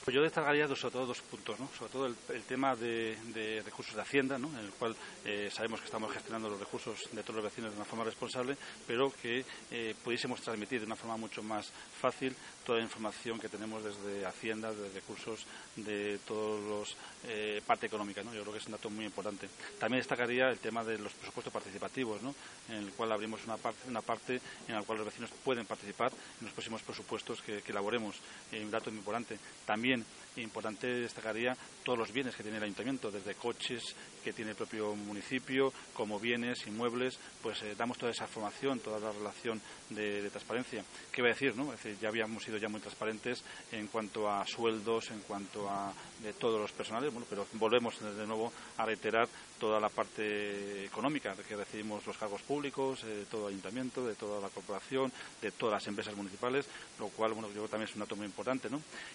Pues yo destacaría sobre todo dos puntos, ¿no? Sobre todo el tema de recursos de Hacienda, ¿no? En el cual sabemos que estamos gestionando los recursos de todos los vecinos de una forma responsable, pero que pudiésemos transmitir de una forma mucho más fácil toda la información que tenemos desde Hacienda, de recursos de todos los parte económica, ¿no? Yo creo que es un dato muy importante. También destacaría el tema de los presupuestos participativos, ¿no? En el cual abrimos una parte en la cual los vecinos pueden participar en los próximos presupuestos que elaboremos. Un dato muy importante. También importante destacaría todos los bienes que tiene el ayuntamiento, desde coches que tiene el propio municipio, como bienes, inmuebles, pues damos toda esa información, toda la relación de transparencia. ¿Qué voy a decir, no? Es decir, ya habíamos sido ya muy transparentes en cuanto a sueldos, en cuanto a de todos los personales, bueno, pero volvemos de nuevo a reiterar toda la parte económica de que recibimos los cargos públicos, de todo el ayuntamiento, de toda la corporación, de todas las empresas municipales, lo cual, bueno, yo creo que también es un dato muy importante, ¿no?